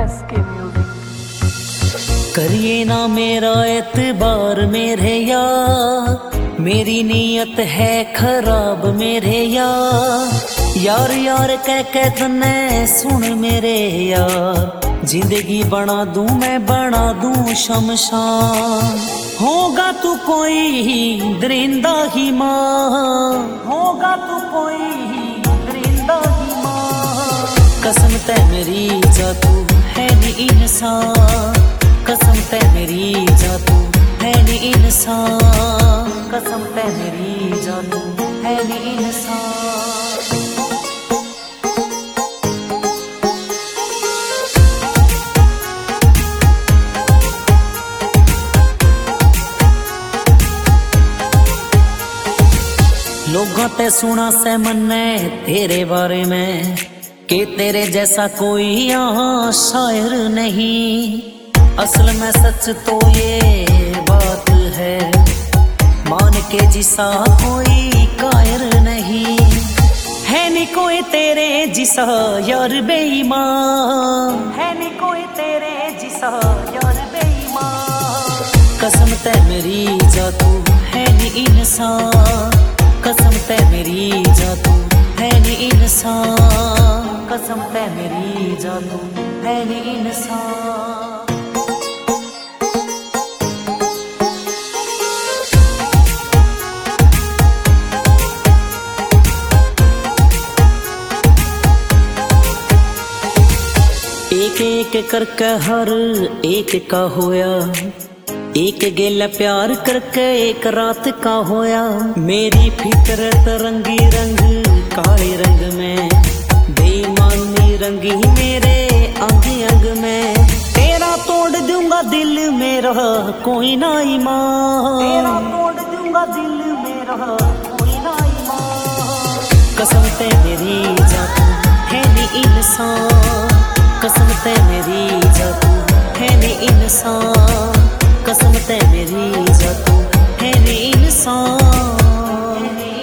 SK Music। करिए ना मेरा एतबार मेरे यार, मेरी नीयत है खराब मेरे यार। यार यार कह के तने सुन मेरे यार, जिंदगी बना दूं मैं बना दूं शमशान। होगा तू कोई दरिंदा ही मां, होगा तू कोई दरिंदा ही मां। कसम ते मेरी जा तू है नी इंसान, कसम ते मेरी जा तू है नी इंसान, कसम ते मेरी जा तू है नी इंसान। लोगों ते सुना से मन्ने तेरे बारे में कि तेरे जैसा कोई यहाँ शायर नहीं। असल में सच तो ये बात है, मान के जिसा कोई कायर नहीं है। नी कोई तेरे जिसा यार बेईमान, है नी कोई तेरे जिसा यार बेईमान। कसम ते मेरी जा तू है नी इंसान, कसम ते मेरी जा तू है नी इंसान, कसम ते मेरी जा तू है नी इंसान। एक एक करके हर एक का होया, एक गेला प्यार करके एक रात का होया। मेरी फितरत रंगी रंग काले रंग में, बेईमानी रंगी मेरे अंग अंग में। तेरा तोड़ दूंगा दिल मेरा कोई ना ईमान, तेरा तोड़ दूंगा दिल मेरा कोई ना ईमान। कसम ते मेरी जा तू है नी इंसान, कसम ते मेरी जा तू है नी इंसान, कसम ते मेरी जा तू है नी इंसान।